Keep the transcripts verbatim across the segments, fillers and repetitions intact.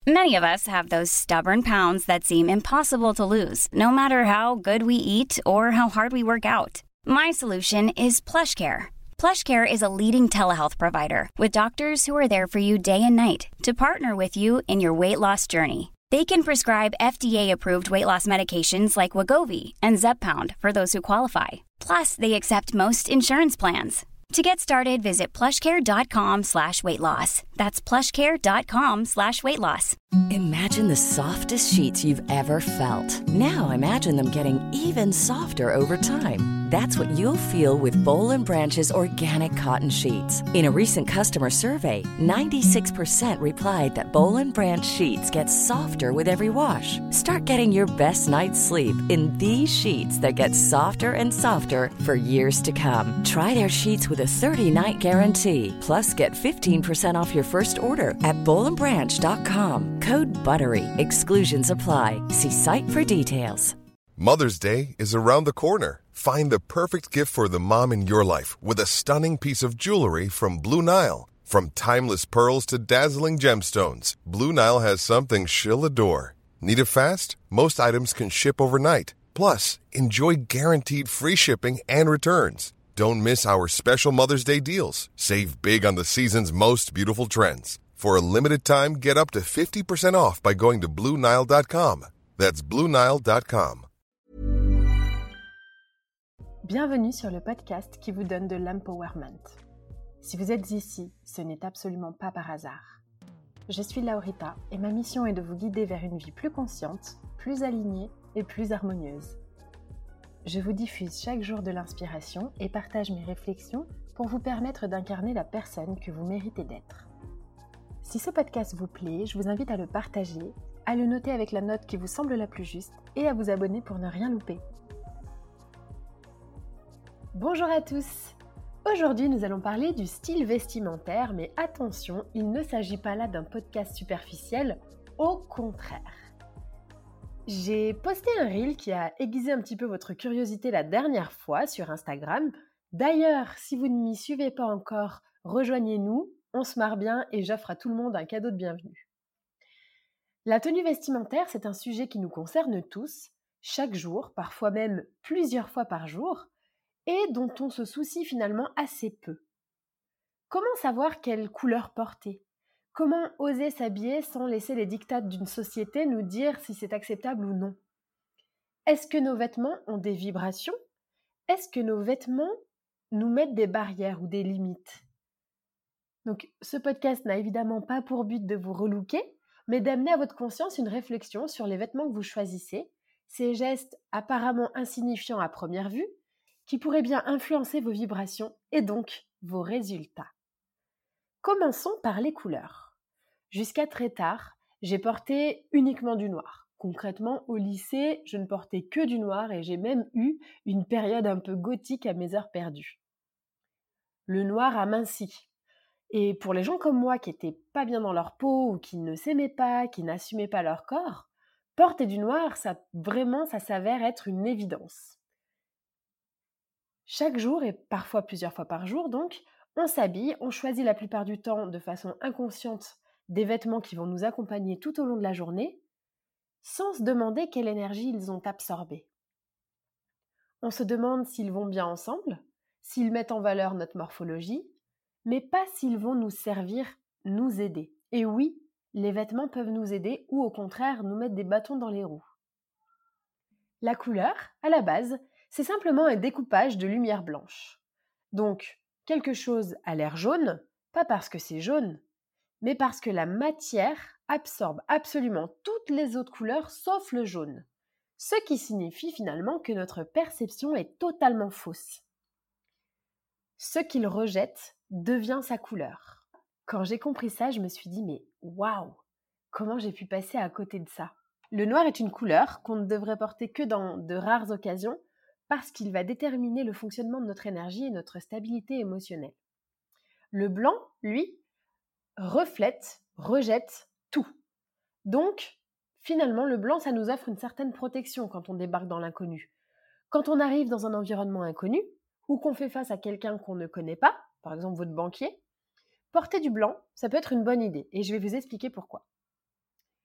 Many of us have those stubborn pounds that seem impossible to lose, no matter how good we eat or how hard we work out. My solution is PlushCare. PlushCare is a leading telehealth provider with doctors who are there for you day and night to partner with you in your weight loss journey. They can prescribe F D A-approved weight loss medications like Wegovy and Zepbound for those who qualify. Plus, they accept most insurance plans. To get started, visit plushcare.com slash weight loss. That's plushcare.com slash weight loss. Imagine the softest sheets you've ever felt. Now imagine them getting even softer over time. That's what you'll feel with Boll and Branch's organic cotton sheets. In a recent customer survey, ninety-six percent replied that Boll and Branch sheets get softer with every wash. Start getting your best night's sleep in these sheets that get softer and softer for years to come. Try their sheets with a thirty-night guarantee. Plus, get fifteen percent off your first order at boll and branch dot com. Code BUTTERY. Exclusions apply. See site for details. Mother's Day is around the corner. Find the perfect gift for the mom in your life with a stunning piece of jewelry from Blue Nile. From timeless pearls to dazzling gemstones, Blue Nile has something she'll adore. Need it fast? Most items can ship overnight. Plus, enjoy guaranteed free shipping and returns. Don't miss our special Mother's Day deals. Save big on the season's most beautiful trends. For a limited time, get up to fifty percent off by going to blue nile dot com. That's blue nile dot com. Bienvenue sur le podcast qui vous donne de l'empowerment. Si vous êtes ici, ce n'est absolument pas par hasard. Je suis Laurita et ma mission est de vous guider vers une vie plus consciente, plus alignée et plus harmonieuse. Je vous diffuse chaque jour de l'inspiration et partage mes réflexions pour vous permettre d'incarner la personne que vous méritez d'être. Si ce podcast vous plaît, je vous invite à le partager, à le noter avec la note qui vous semble la plus juste et à vous abonner pour ne rien louper. Bonjour à tous! Aujourd'hui, nous allons parler du style vestimentaire, mais attention, il ne s'agit pas là d'un podcast superficiel, au contraire. J'ai posté un reel qui a aiguisé un petit peu votre curiosité la dernière fois sur Instagram. D'ailleurs, si vous ne m'y suivez pas encore, rejoignez-nous, on se marre bien et j'offre à tout le monde un cadeau de bienvenue. La tenue vestimentaire, c'est un sujet qui nous concerne tous, chaque jour, parfois même plusieurs fois par jour, et dont on se soucie finalement assez peu. Comment savoir quelle couleur porter ? Comment oser s'habiller sans laisser les diktats d'une société nous dire si c'est acceptable ou non ? Est-ce que nos vêtements ont des vibrations ? Est-ce que nos vêtements nous mettent des barrières ou des limites ? Donc, ce podcast n'a évidemment pas pour but de vous relooker, mais d'amener à votre conscience une réflexion sur les vêtements que vous choisissez, ces gestes apparemment insignifiants à première vue, qui pourraient bien influencer vos vibrations et donc vos résultats. Commençons par les couleurs. Jusqu'à très tard, j'ai porté uniquement du noir. Concrètement, au lycée, je ne portais que du noir et j'ai même eu une période un peu gothique à mes heures perdues. Le noir amincit. Et pour les gens comme moi qui n'étaient pas bien dans leur peau ou qui ne s'aimaient pas, qui n'assumaient pas leur corps, porter du noir, ça, vraiment, ça s'avère être une évidence. Chaque jour, et parfois plusieurs fois par jour, donc, on s'habille, on choisit la plupart du temps de façon inconsciente des vêtements qui vont nous accompagner tout au long de la journée, sans se demander quelle énergie ils ont absorbée. On se demande s'ils vont bien ensemble, s'ils mettent en valeur notre morphologie, mais pas s'ils vont nous servir, nous aider. Et oui, les vêtements peuvent nous aider ou au contraire nous mettre des bâtons dans les roues. La couleur, à la base, c'est simplement un découpage de lumière blanche. Donc, quelque chose a l'air jaune, pas parce que c'est jaune, mais parce que la matière absorbe absolument toutes les autres couleurs sauf le jaune. Ce qui signifie finalement que notre perception est totalement fausse. Ce qu'il rejette devient sa couleur. Quand j'ai compris ça, je me suis dit mais waouh, comment j'ai pu passer à côté de ça ? Le noir est une couleur qu'on ne devrait porter que dans de rares occasions, parce qu'il va déterminer le fonctionnement de notre énergie et notre stabilité émotionnelle. Le blanc, lui, reflète, rejette tout. Donc, finalement, le blanc, ça nous offre une certaine protection quand on débarque dans l'inconnu. Quand on arrive dans un environnement inconnu, ou qu'on fait face à quelqu'un qu'on ne connaît pas, par exemple votre banquier, porter du blanc, ça peut être une bonne idée, et je vais vous expliquer pourquoi.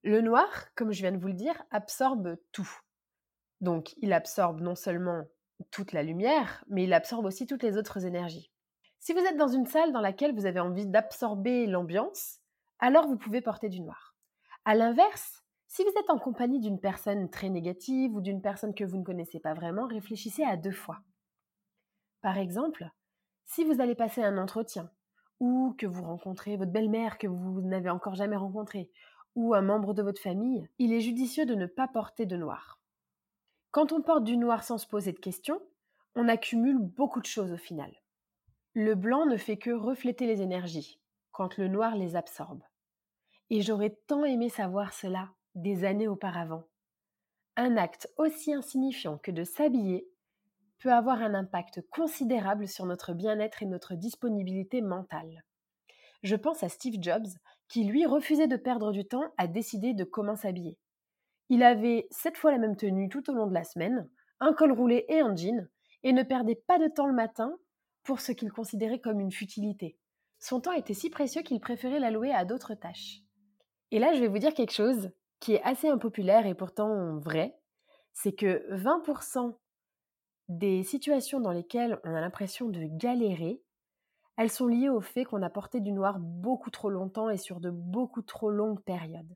Le noir, comme je viens de vous le dire, absorbe tout. Donc, il absorbe non seulement toute la lumière, mais il absorbe aussi toutes les autres énergies. Si vous êtes dans une salle dans laquelle vous avez envie d'absorber l'ambiance, alors vous pouvez porter du noir. À l'inverse, si vous êtes en compagnie d'une personne très négative ou d'une personne que vous ne connaissez pas vraiment, réfléchissez à deux fois. Par exemple, si vous allez passer un entretien, ou que vous rencontrez votre belle-mère que vous n'avez encore jamais rencontrée, ou un membre de votre famille, il est judicieux de ne pas porter de noir. Quand on porte du noir sans se poser de questions, on accumule beaucoup de choses au final. Le blanc ne fait que refléter les énergies, quand le noir les absorbe. Et j'aurais tant aimé savoir cela des années auparavant. Un acte aussi insignifiant que de s'habiller peut avoir un impact considérable sur notre bien-être et notre disponibilité mentale. Je pense à Steve Jobs, qui lui refusait de perdre du temps à décider de comment s'habiller. Il avait sept fois la même tenue tout au long de la semaine, un col roulé et un jean, et ne perdait pas de temps le matin pour ce qu'il considérait comme une futilité. Son temps était si précieux qu'il préférait l'allouer à d'autres tâches. Et là, je vais vous dire quelque chose qui est assez impopulaire et pourtant vrai, c'est que vingt pour cent des situations dans lesquelles on a l'impression de galérer, elles sont liées au fait qu'on a porté du noir beaucoup trop longtemps et sur de beaucoup trop longues périodes.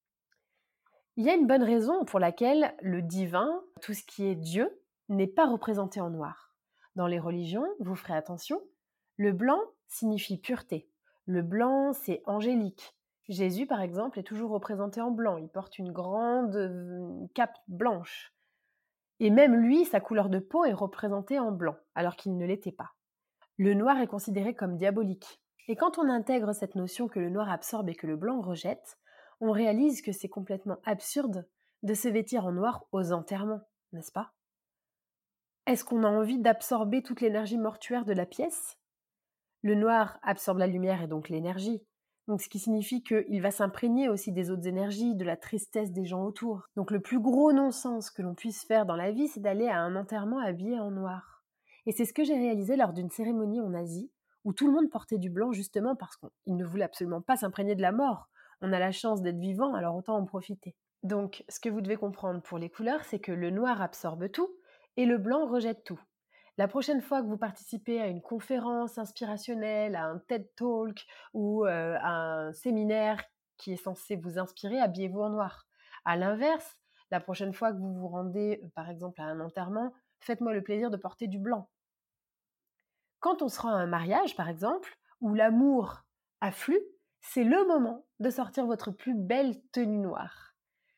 Il y a une bonne raison pour laquelle le divin, tout ce qui est Dieu, n'est pas représenté en noir. Dans les religions, vous ferez attention, le blanc signifie pureté. Le blanc, c'est angélique. Jésus, par exemple, est toujours représenté en blanc. Il porte une grande cape blanche. Et même lui, sa couleur de peau est représentée en blanc, alors qu'il ne l'était pas. Le noir est considéré comme diabolique. Et quand on intègre cette notion que le noir absorbe et que le blanc rejette, on réalise que c'est complètement absurde de se vêtir en noir aux enterrements, n'est-ce pas? Est-ce qu'on a envie d'absorber toute l'énergie mortuaire de la pièce? Le noir absorbe la lumière et donc l'énergie, donc ce qui signifie qu'il va s'imprégner aussi des autres énergies, de la tristesse des gens autour. Donc le plus gros non-sens que l'on puisse faire dans la vie, c'est d'aller à un enterrement habillé en noir. Et c'est ce que j'ai réalisé lors d'une cérémonie en Asie, où tout le monde portait du blanc justement parce qu'il ne voulait absolument pas s'imprégner de la mort. On a la chance d'être vivant, alors autant en profiter. Donc, ce que vous devez comprendre pour les couleurs, c'est que le noir absorbe tout et le blanc rejette tout. La prochaine fois que vous participez à une conférence inspirationnelle, à un TED Talk ou euh, à un séminaire qui est censé vous inspirer, habillez-vous en noir. À l'inverse, la prochaine fois que vous vous rendez, par exemple, à un enterrement, faites-moi le plaisir de porter du blanc. Quand on se rend à un mariage, par exemple, où l'amour afflue, c'est le moment de sortir votre plus belle tenue noire.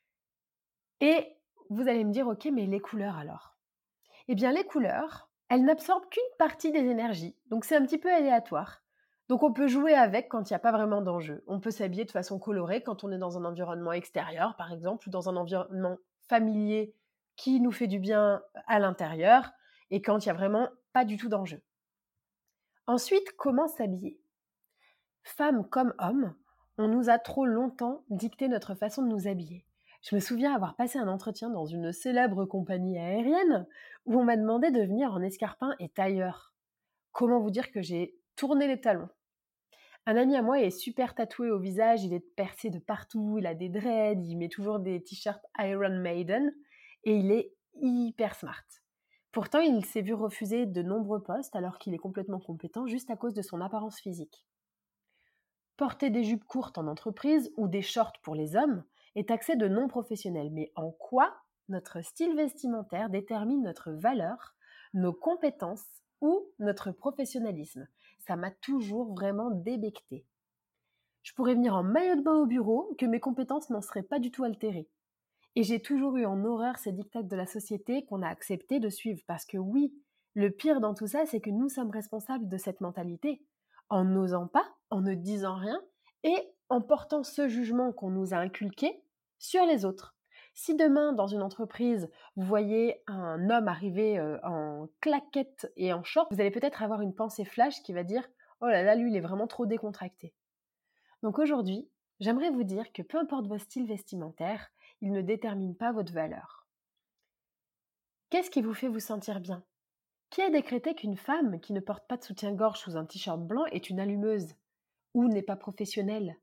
Et vous allez me dire, ok, mais les couleurs alors? Eh bien, les couleurs, elles n'absorbent qu'une partie des énergies, donc c'est un petit peu aléatoire. Donc on peut jouer avec quand il n'y a pas vraiment d'enjeu. On peut s'habiller de façon colorée quand on est dans un environnement extérieur, par exemple, ou dans un environnement familier qui nous fait du bien à l'intérieur, et quand il n'y a vraiment pas du tout d'enjeu. Ensuite, comment s'habiller? Femmes comme hommes, on nous a trop longtemps dicté notre façon de nous habiller. Je me souviens avoir passé un entretien dans une célèbre compagnie aérienne où on m'a demandé de venir en escarpins et tailleurs. Comment vous dire que j'ai tourné les talons? Un ami à moi est super tatoué au visage, il est percé de partout, il a des dreads, il met toujours des t-shirts Iron Maiden et il est hyper smart. Pourtant, il s'est vu refuser de nombreux postes alors qu'il est complètement compétent juste à cause de son apparence physique. Porter des jupes courtes en entreprise ou des shorts pour les hommes est taxé de non professionnel. Mais en quoi notre style vestimentaire détermine notre valeur, nos compétences ou notre professionnalisme? Ça m'a toujours vraiment débecté. Je pourrais venir en maillot de bain au bureau, que mes compétences n'en seraient pas du tout altérées. Et j'ai toujours eu en horreur ces dictats de la société qu'on a accepté de suivre. Parce que oui, le pire dans tout ça, c'est que nous sommes responsables de cette mentalité. En n'osant pas, en ne disant rien, et en portant ce jugement qu'on nous a inculqué sur les autres. Si demain, dans une entreprise, vous voyez un homme arriver euh, en claquette et en short, vous allez peut-être avoir une pensée flash qui va dire « Oh là là, lui, il est vraiment trop décontracté ». Donc aujourd'hui, j'aimerais vous dire que peu importe votre style vestimentaire, il ne détermine pas votre valeur. Qu'est-ce qui vous fait vous sentir bien? Qui a décrété qu'une femme qui ne porte pas de soutien-gorge sous un t-shirt blanc est une allumeuse ou n'est pas professionnelle?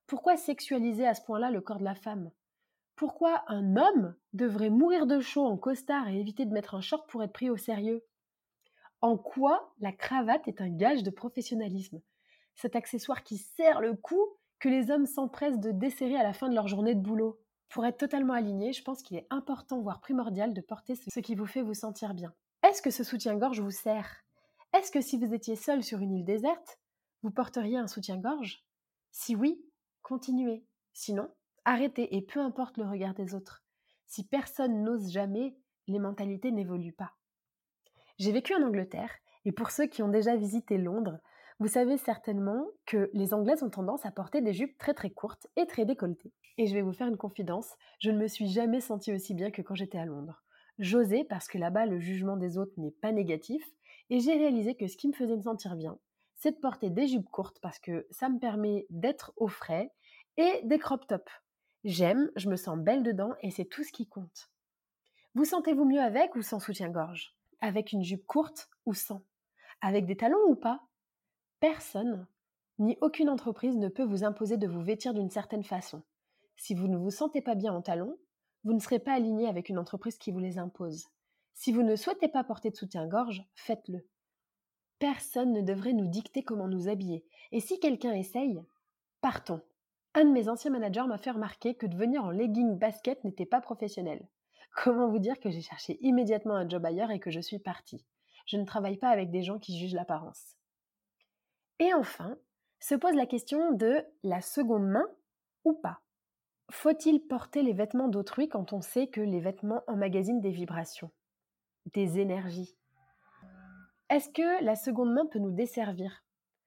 Pourquoi sexualiser à ce point-là le corps de la femme ? Pourquoi un homme devrait mourir de chaud en costard et éviter de mettre un short pour être pris au sérieux ? En quoi la cravate est un gage de professionnalisme ? Cet accessoire qui serre le cou que les hommes s'empressent de desserrer à la fin de leur journée de boulot. Pour être totalement aligné, je pense qu'il est important, voire primordial, de porter ce qui vous fait vous sentir bien. Est-ce que ce soutien-gorge vous sert ? Est-ce que si vous étiez seul sur une île déserte, vous porteriez un soutien-gorge ? Si oui, continuez. Sinon, arrêtez et peu importe le regard des autres. Si personne n'ose jamais, les mentalités n'évoluent pas. J'ai vécu en Angleterre et pour ceux qui ont déjà visité Londres, vous savez certainement que les Anglaises ont tendance à porter des jupes très très courtes et très décolletées. Et je vais vous faire une confidence, je ne me suis jamais sentie aussi bien que quand j'étais à Londres. J'osais parce que là-bas le jugement des autres n'est pas négatif et j'ai réalisé que ce qui me faisait me sentir bien, c'est de porter des jupes courtes parce que ça me permet d'être au frais et des crop tops. J'aime, je me sens belle dedans et c'est tout ce qui compte. Vous sentez-vous mieux avec ou sans soutien-gorge ? Avec une jupe courte ou sans ? Avec des talons ou pas ? Personne, ni aucune entreprise ne peut vous imposer de vous vêtir d'une certaine façon. Si vous ne vous sentez pas bien en talons, vous ne serez pas aligné avec une entreprise qui vous les impose. Si vous ne souhaitez pas porter de soutien-gorge, faites-le. Personne ne devrait nous dicter comment nous habiller. Et si quelqu'un essaye, partons. Un de mes anciens managers m'a fait remarquer que de venir en legging basket n'était pas professionnel. Comment vous dire que j'ai cherché immédiatement un job ailleurs et que je suis partie ? Je ne travaille pas avec des gens qui jugent l'apparence. Et enfin, se pose la question de la seconde main ou pas. Faut-il porter les vêtements d'autrui quand on sait que les vêtements emmagasinent des vibrations, des énergies ? Est-ce que la seconde main peut nous desservir ?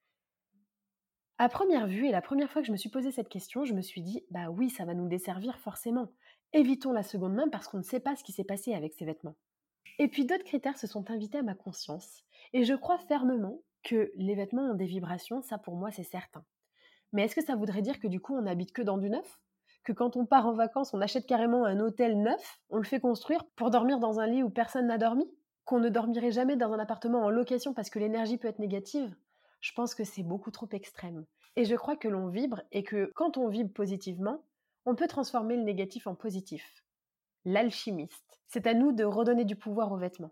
À première vue, et la première fois que je me suis posé cette question, je me suis dit, bah oui, ça va nous desservir forcément. Évitons la seconde main parce qu'on ne sait pas ce qui s'est passé avec ces vêtements. Et puis d'autres critères se sont invités à ma conscience, et je crois fermement que les vêtements ont des vibrations, ça pour moi c'est certain. Mais est-ce que ça voudrait dire que du coup on n'habite que dans du neuf ? Que quand on part en vacances, on achète carrément un hôtel neuf, on le fait construire pour dormir dans un lit où personne n'a dormi ? Qu'on ne dormirait jamais dans un appartement en location parce que l'énergie peut être négative ? Je pense que c'est beaucoup trop extrême. Et je crois que l'on vibre et que quand on vibre positivement, on peut transformer le négatif en positif. L'alchimiste. C'est à nous de redonner du pouvoir aux vêtements.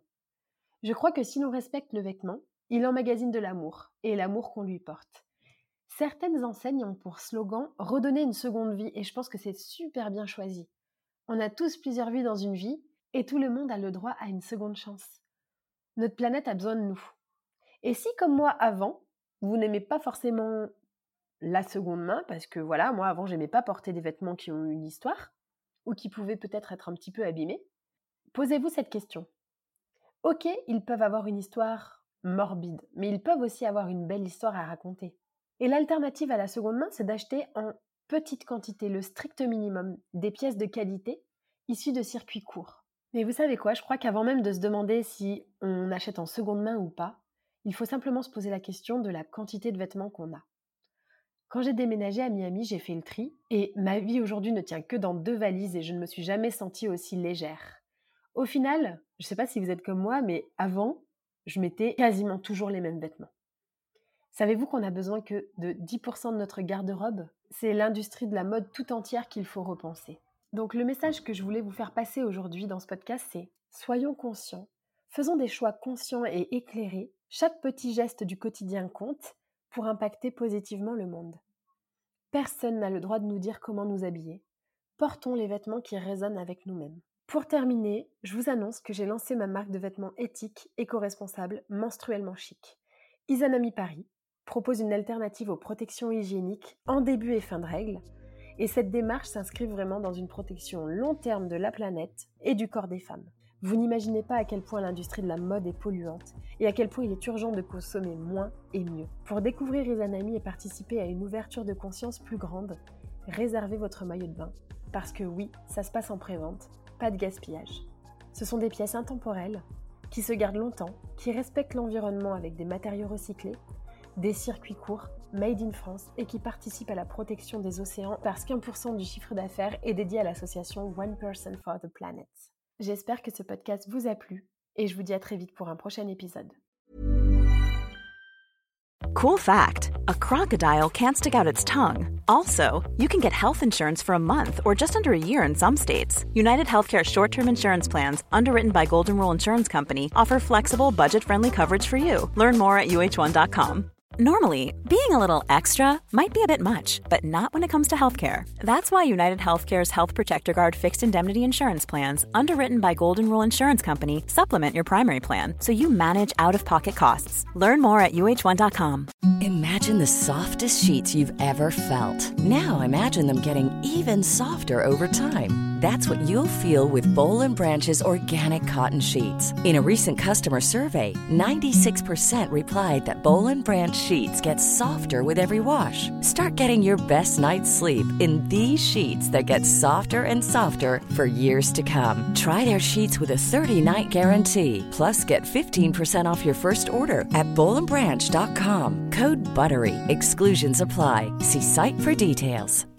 Je crois que si l'on respecte le vêtement, il emmagasine de l'amour, et l'amour qu'on lui porte. Certaines enseignes ont pour slogan « redonner une seconde vie » et je pense que c'est super bien choisi. On a tous plusieurs vies dans une vie et tout le monde a le droit à une seconde chance. Notre planète a besoin de nous. Et si, comme moi avant, vous n'aimez pas forcément la seconde main, parce que voilà, moi avant j'aimais pas porter des vêtements qui ont une histoire, ou qui pouvaient peut-être être un petit peu abîmés, posez-vous cette question. Ok, ils peuvent avoir une histoire morbide, mais ils peuvent aussi avoir une belle histoire à raconter. Et l'alternative à la seconde main, c'est d'acheter en petite quantité, le strict minimum, des pièces de qualité issues de circuits courts. Mais vous savez quoi, je crois qu'avant même de se demander si on achète en seconde main ou pas, il faut simplement se poser la question de la quantité de vêtements qu'on a. Quand j'ai déménagé à Miami, j'ai fait le tri et ma vie aujourd'hui ne tient que dans deux valises et je ne me suis jamais sentie aussi légère. Au final, je ne sais pas si vous êtes comme moi, mais avant, je mettais quasiment toujours les mêmes vêtements. Savez-vous qu'on a besoin que de dix pour cent de notre garde-robe ? C'est l'industrie de la mode tout entière qu'il faut repenser. Donc le message que je voulais vous faire passer aujourd'hui dans ce podcast, c'est « Soyons conscients, faisons des choix conscients et éclairés, chaque petit geste du quotidien compte pour impacter positivement le monde. Personne n'a le droit de nous dire comment nous habiller. Portons les vêtements qui résonnent avec nous-mêmes. » Pour terminer, je vous annonce que j'ai lancé ma marque de vêtements éthiques, éco-responsables, menstruellement chic. Izanami Paris propose une alternative aux protections hygiéniques en début et fin de règles, et cette démarche s'inscrit vraiment dans une protection long terme de la planète et du corps des femmes. Vous n'imaginez pas à quel point l'industrie de la mode est polluante et à quel point il est urgent de consommer moins et mieux. Pour découvrir Izanami et participer à une ouverture de conscience plus grande, réservez votre maillot de bain, parce que oui, ça se passe en pré-vente, pas de gaspillage. Ce sont des pièces intemporelles, qui se gardent longtemps, qui respectent l'environnement avec des matériaux recyclés, des circuits courts, made in France et qui participent à la protection des océans parce qu'un pour cent du chiffre d'affaires est dédié à l'association One Person for the Planet. J'espère que ce podcast vous a plu et je vous dis à très vite pour un prochain épisode. Cool fact, a crocodile can't stick out its tongue. Also, you can get health insurance for a month or just under a year in some states. United Healthcare short-term insurance plans, underwritten by Golden Rule Insurance Company, offer flexible, budget-friendly coverage for you. Learn more at U H one dot com. Normally, being a little extra might be a bit much, but not when it comes to healthcare. That's why United Healthcare's Health Protector Guard fixed indemnity insurance plans, underwritten by Golden Rule Insurance Company, supplement your primary plan so you manage out-of-pocket costs. Learn more at U H one dot com. Imagine the softest sheets you've ever felt. Now imagine them getting even softer over time. That's what you'll feel with Boll and Branch's organic cotton sheets. In a recent customer survey, ninety-six percent replied that Boll and Branch sheets get softer with every wash. Start getting your best night's sleep in these sheets that get softer and softer for years to come. Try their sheets with a thirty-night guarantee. Plus, get fifteen percent off your first order at boll and branch dot com. Code BUTTERY. Exclusions apply. See site for details.